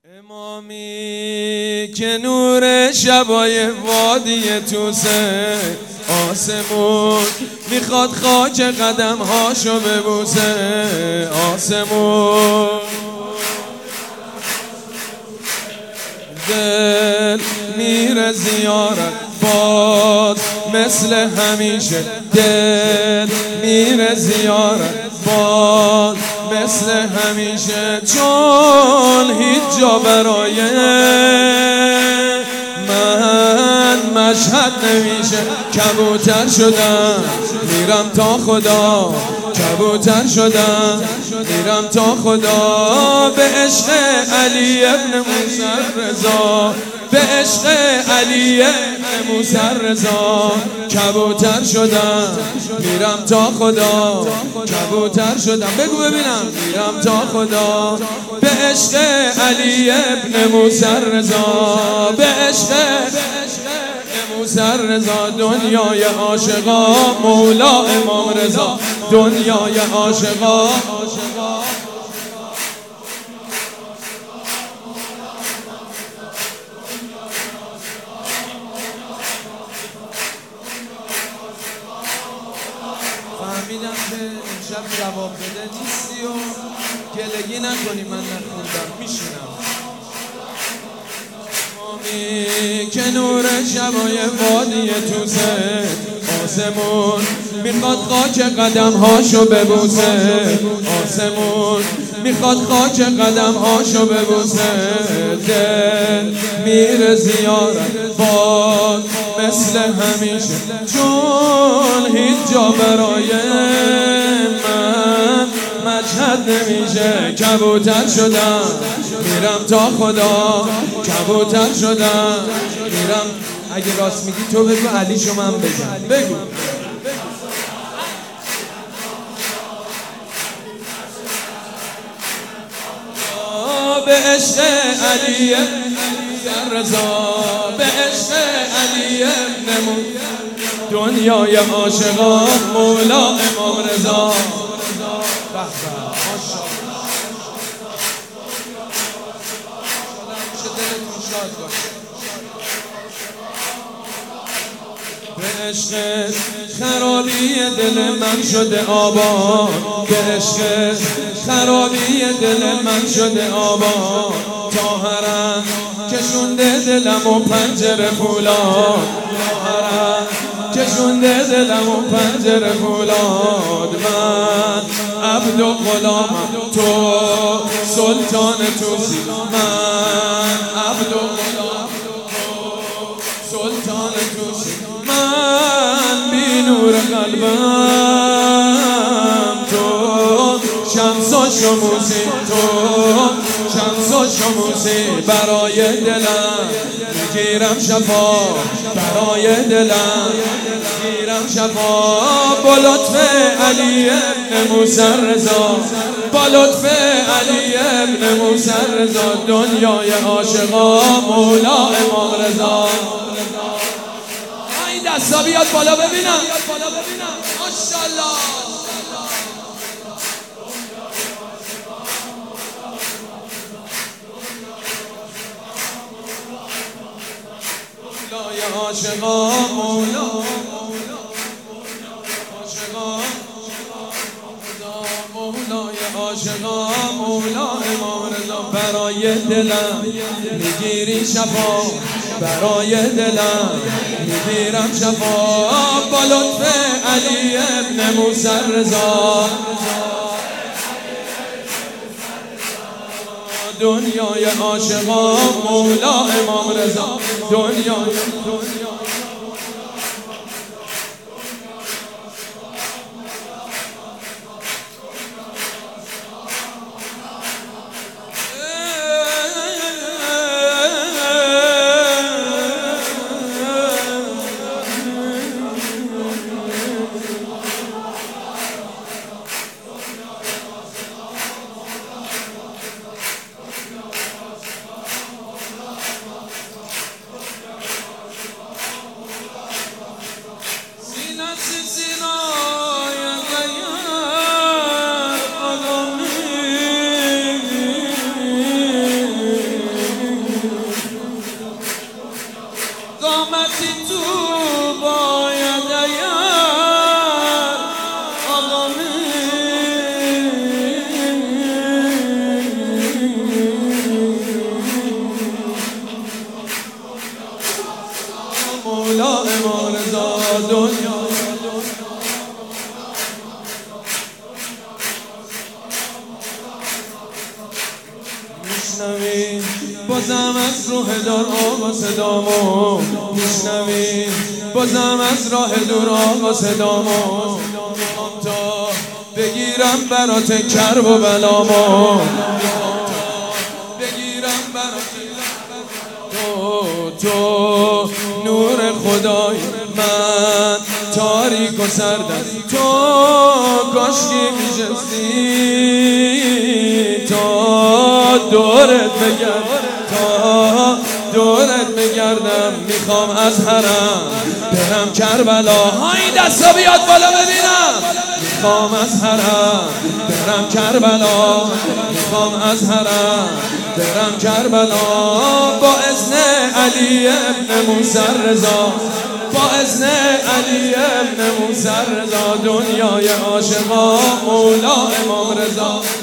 امامی که نور شبای وادی توسه، آسمون میخواد خاک قدم هاشو ببوسه. آسمون دل میره زیارت باز مثل همیشه، دل میره زیارت باز مثل همیشه، چون هیچ جا برای من مشهد نمیشه. کبوتر شدم میرم تا خدا، کبوتر شدم میرم تا خدا، به عشق علی ابن موسی رضا، به عشق علی ابن موسی رضا. کبوتر شدم میرم تا خدا، کبوتر شدم، بگو ببینم، میرم تا خدا، به عشق علی ابن موسی رضا، به عشق موسی رضا. دنیای عاشقا مولا امام رضا، دنیای عاشقا فهمیدم که امشب جواب بده نیستی و گلگی نکنی من نخوندم، میشینم. امامی که نور شبای وادی توسه، آسمون میخواد خاک قدم هاشو ببوسه، آسمون میخواد خاک قدم هاشو ببوسه. دل میره زیارت باز مثل همیشه، چون هیچ جا برای من مشهد نمیشه. کبوتر شدم میرم تا خدا، کبوتر شدم میرم. اگه راست میگی تو بگو، علیشو من بگم، بگو. به عشق علی ابن رضا، به عشق علی ابن موسی، دنیای عاشقا مولا امام رضا. به عشق خرابی دل من شده آباد، به عشق خرابی دل من شده آباد، تا حرم کشونده دلم و پنجره فولاد، تا حرم کشونده دلم و پنجره فولاد. من عبد و غلامم، تو سلطان توسی، من عبد و غلامم، تو سلطان توسی، من بی نور قلبم، تو شمس و شموسی، تو شمس و شموسی. برای دلم میگیرم شفا، برای دلم میگیرم شفا، با لطف علی ابن موسی رضا، با لطف علی ابن موسی رضا. دنیای عاشقا مولا امام رضا. این دستا بیاد بالا ببینم، ماشاءالله. مولای عاشقا مولا، مولای عاشقا مولا امام رضا. برای دلم میگیری شفا، برای دلم میگیرم شفا، با لطف علی ابن موسی رضا. دنیای عاشقا مولا امام رضا، دنیای میشنوی بازم از روح دار آقا صدامو میشنوی بازم از راه دور آقا صدامو میخوام تا بگیرم برات کرب و بلامو بگیرم برات تو نور خدای من تاریک و سردم تو کاشکی میشستی تا دورت بگردم میخوام از حرم برم کربلا های دستا بیاد بالا ببینم میخوام از حرم برم کربلا میخوام از حرم برم کربلا با اذن علی ابن موسی رضا با اذن علی ابن موسی رضا دنیای عاشقا مولا امام رضا